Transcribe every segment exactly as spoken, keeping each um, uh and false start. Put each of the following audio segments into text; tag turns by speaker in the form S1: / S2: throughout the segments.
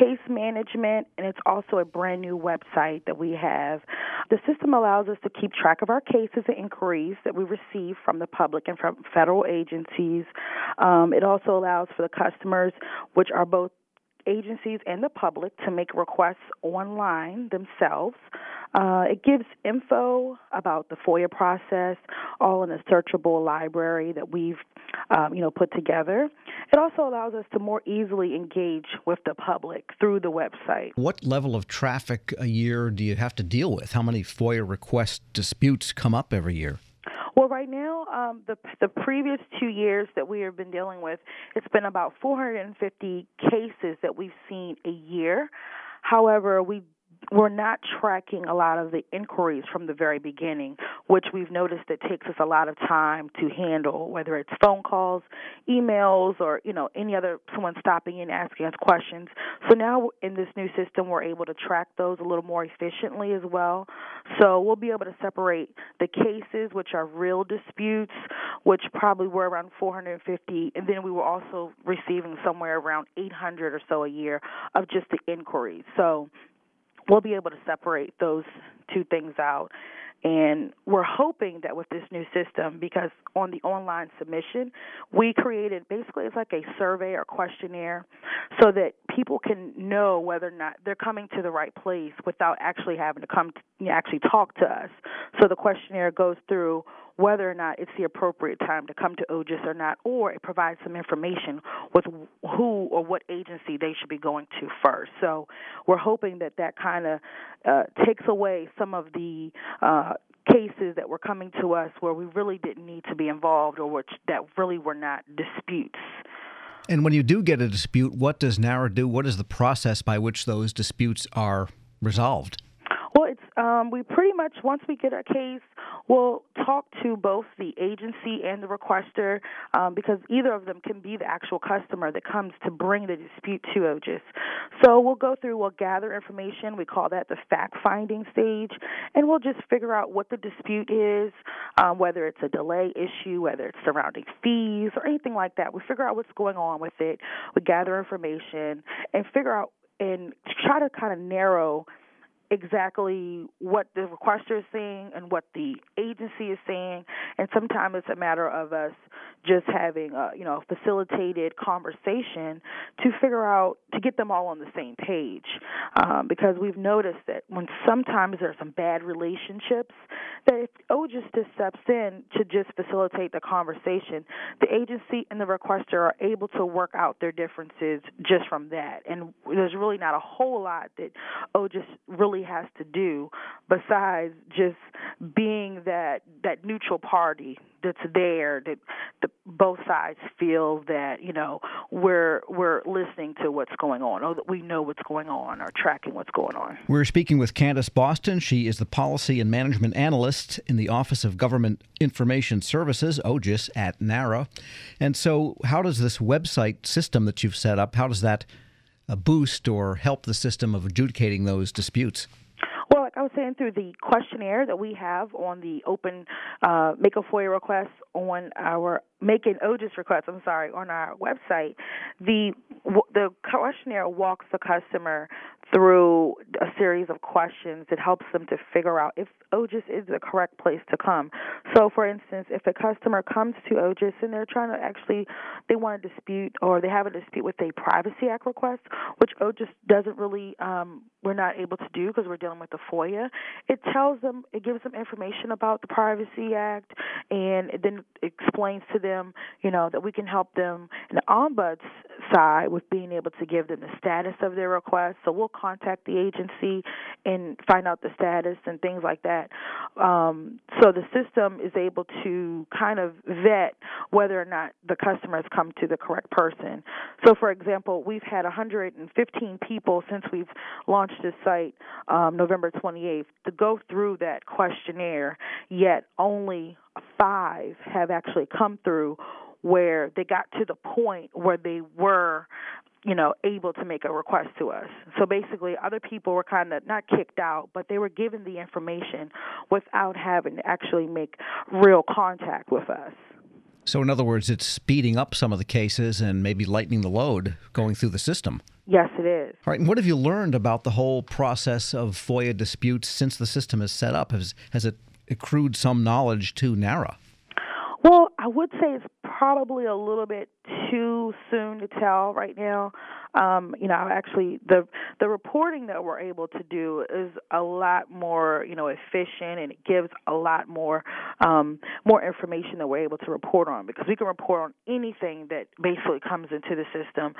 S1: case management, and it's also a brand new website that we have. The system allows us to keep track of our cases and inquiries that we receive from the public and from federal agencies. Um, it also allows for the customers, which are both agencies and the public, to make requests online themselves. Uh, it gives info about the FOIA process, all in a searchable library that we've, um, you know, put together. It also allows us to more easily engage with the public through the website.
S2: What level of traffic a year do you have to deal with? How many FOIA request disputes come up every year?
S1: Well, right now, um, the the previous two years that we have been dealing with, it's been about four hundred fifty cases that we've seen a year. However, we we're not tracking a lot of the inquiries from the very beginning, which we've noticed that takes us a lot of time to handle, whether it's phone calls, emails, or, you know, any other, someone stopping in asking us questions. So now in this new system, we're able to track those a little more efficiently as well. So we'll be able to separate the cases, which are real disputes, which probably were around four hundred fifty, and then we were also receiving somewhere around eight hundred or so a year of just the inquiries. So we'll be able to separate those two things out. And we're hoping that with this new system, because on the online submission, we created basically it's like a survey or questionnaire so that people can know whether or not they're coming to the right place without actually having to come to, you know, actually talk to us. So the questionnaire goes through whether or not it's the appropriate time to come to O G I S or not, or it provides some information with who or what agency they should be going to first. So we're hoping that that kind of uh, takes away some of the uh, cases that were coming to us where we really didn't need to be involved, or which that really were not disputes.
S2: And when you do get a dispute, what does NARA do? What is the process by which those disputes are resolved?
S1: Well, it's um, we pretty much, once we get a case, we'll talk to both the agency and the requester, um, because either of them can be the actual customer that comes to bring the dispute to O G I S. So we'll go through, we'll gather information. We call that the fact-finding stage, and we'll just figure out what the dispute is, um, whether it's a delay issue, whether it's surrounding fees, or anything like that. We figure out what's going on with it. We gather information and figure out and try to kind of narrow exactly what the requester is saying and what the agency is saying, and sometimes it's a matter of us just having a, you know, facilitated conversation to figure out, to get them all on the same page, um, because we've noticed that when sometimes there's some bad relationships, that if O G I S just steps in to just facilitate the conversation, the agency and the requester are able to work out their differences just from that, and there's really not a whole lot that O G I S really has to do besides just being that that neutral party that's there, that the, both sides feel that, you know, we're we're listening to what's going on, or that we know what's going on, or tracking what's going on.
S2: We're speaking with Candace Boston. She is the Policy and Management Analyst in the Office of Government Information Services, O G I S, at NARA. And so how does this website system that you've set up, how does that uh, boost or help the system of adjudicating those disputes?
S1: Well, like I was saying, through the questionnaire that we have on the open uh, Make a FOIA request on our Make an O G I S request, I'm sorry, on our website, the the questionnaire walks the customer through a series of questions that helps them to figure out if O G I S is the correct place to come. So, for instance, if a customer comes to O G I S and they're trying to actually, they want to dispute, or they have a dispute with a Privacy Act request, which O G I S doesn't really, um, we're not able to do because we're dealing with the FOIA, it tells them, it gives them information about the Privacy Act, and it then explains to them, you know, that we can help them in the ombuds side with being able to give them the status of their request. So we'll contact the agency and find out the status and things like that. Um, so the system is able to kind of vet whether or not the customer has come to the correct person. So, for example, we've had one hundred fifteen people since we've launched this site um, November twenty-eighth to go through that questionnaire, yet only five have actually come through where they got to the point where they were, you know, able to make a request to us. So basically, other people were kind of not kicked out, but they were given the information without having to actually make real contact with us.
S2: So, in other words, it's speeding up some of the cases and maybe lightening the load going through the system.
S1: Yes, it is.
S2: All right. And what have you learned about the whole process of FOIA disputes since the system is set up? Has, has it accrued some knowledge to NARA?
S1: Well, I would say it's probably a little bit too soon to tell right now. Um, you know, actually, the the reporting that we're able to do is a lot more, you know, efficient, and it gives a lot more um, more information that we're able to report on, because we can report on anything that basically comes into the system.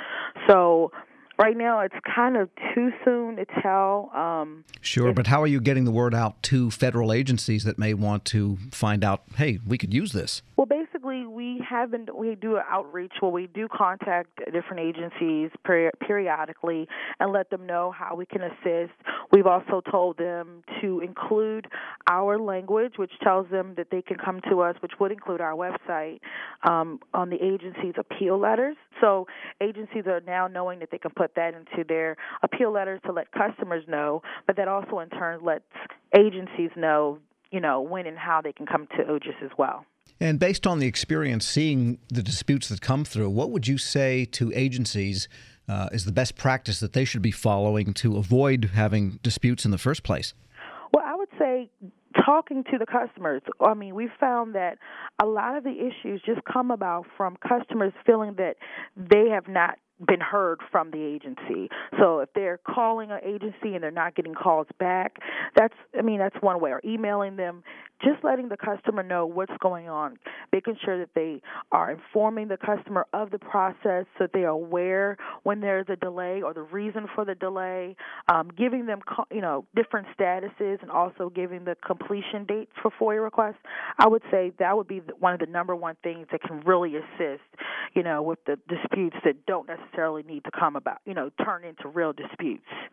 S1: So right now, it's kind of too soon to tell. Um,
S2: sure, but how are you getting the word out to federal agencies that may want to find out, hey, we could use this?
S1: Well, basically, we have been, we do an outreach where we do contact different agencies peri- periodically and let them know how we can assist. We've also told them to include our language, which tells them that they can come to us, which would include our website, um, on the agency's appeal letters. So agencies are now knowing that they can put that into their appeal letters to let customers know, but that also in turn lets agencies know, you know, when and how they can come to O G I S as well.
S2: And based on the experience seeing the disputes that come through, what would you say to agencies uh, is the best practice that they should be following to avoid having disputes in the first place?
S1: Well, I would say talking to the customers. I mean, we found that a lot of the issues just come about from customers feeling that they have not been heard from the agency. So if they're calling an agency and they're not getting calls back, that's, I mean, that's one way. Or emailing them, just letting the customer know what's going on, making sure that they are informing the customer of the process so that they are aware when there's a delay or the reason for the delay, um, giving them, you know, different statuses and also giving the completion dates for FOIA requests. I would say that would be one of the number one things that can really assist, you know, with the disputes that don't necessarily need to come about, you know, turn into real disputes.